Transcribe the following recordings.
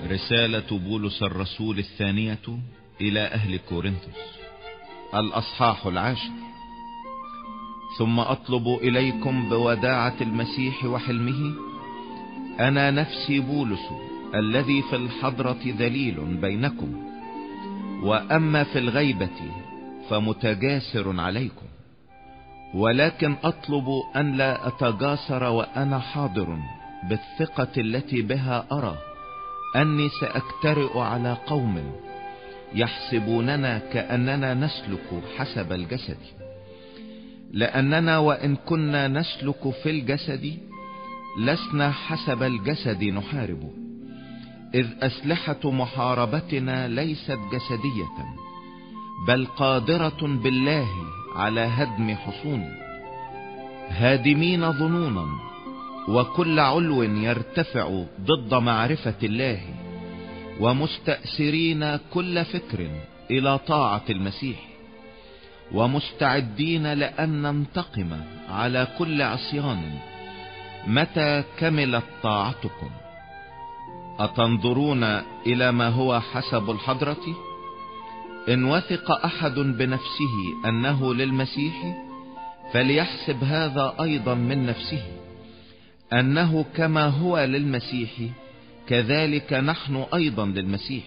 رسالة بولس الرسول الثانية إلى أهل كورنثوس، الأصحاح 10. ثم أطلب إليكم بوداعة المسيح وحلمه أنا نفسي بولس الذي في الحضرة ذليل بينكم، وأما في الغيبة فمتجاسر عليكم، ولكن أطلب أن لا أتجاسر وأنا حاضر، بالثقة التي بها أرى أني سأكترئ على قوم يحسبوننا كأننا نسلك حسب الجسد، لأننا وإن كنا نسلك في الجسد لسنا حسب الجسد نحارب، إذ أسلحة محاربتنا ليست جسدية بل قادرة بالله على هدم حصون، هادمين ظنونا وكل علو يرتفع ضد معرفة الله، ومستأسرين كل فكر إلى طاعة المسيح، ومستعدين لأن ننتقم على كل عصيان متى كملت طاعتكم. أتنظرون إلى ما هو حسب الحضرة؟ إن وثق أحد بنفسه أنه للمسيح فليحسب هذا أيضا من نفسه، أنه كما هو للمسيح كذلك نحن أيضا للمسيح.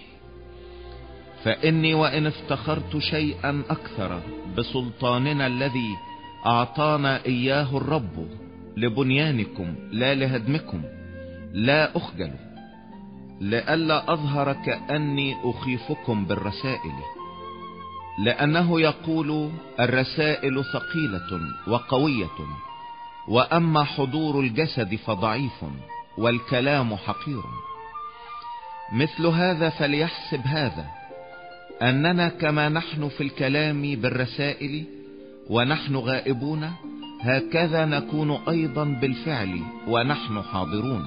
فإني وإن افتخرت شيئا أكثر بسلطاننا الذي أعطانا إياه الرب لبنيانكم لا لهدمكم لا أخجل، لئلا أظهر كأني أخيفكم بالرسائل، لأنه يقول الرسائل ثقيلة وقوية، وأما حضور الجسد فضعيف والكلام حقير. مثل هذا فليحسب هذا أننا كما نحن في الكلام بالرسائل ونحن غائبون، هكذا نكون أيضا بالفعل ونحن حاضرون،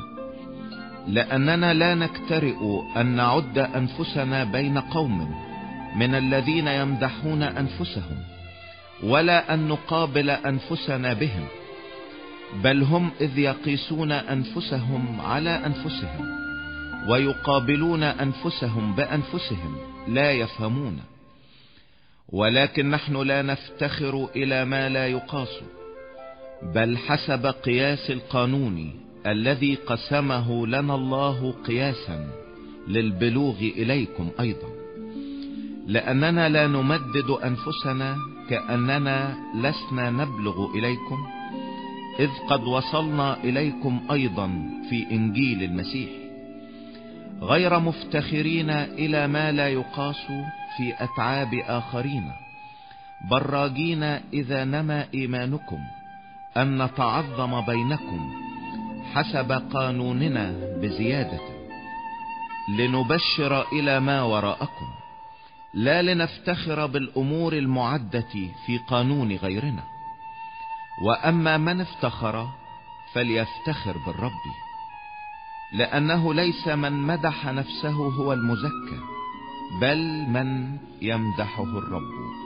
لأننا لا نكترئ أن نعد أنفسنا بين قوم من الذين يمدحون أنفسهم، ولا أن نقابل أنفسنا بهم، بل هم إذ يقيسون أنفسهم على أنفسهم ويقابلون أنفسهم بأنفسهم لا يفهمون. ولكن نحن لا نفتخر إلى ما لا يقاس، بل حسب قياس القانون الذي قسمه لنا الله قياسا للبلوغ إليكم أيضا، لأننا لا نمدد أنفسنا كأننا لسنا نبلغ إليكم، إذ قد وصلنا إليكم أيضا في إنجيل المسيح، غير مفتخرين إلى ما لا يقاس في أتعاب آخرين، بل راجين إذا نما إيمانكم أن نتعظم بينكم حسب قانوننا بزيادة، لنبشر إلى ما وراءكم، لا لنفتخر بالأمور المعدة في قانون غيرنا. وأما من افتخر فليفتخر بالرب، لأنه ليس من مدح نفسه هو المزكى، بل من يمدحه الرب.